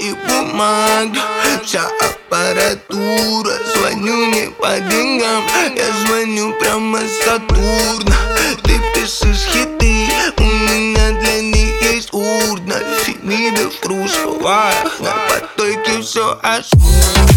и бумага, вся аппаратура. Звоню не по деньгам, я звоню прямо с Сатурна. Ты пишешь хиты, у меня для них есть урна. Фемиды в кружках, на потоке все аж.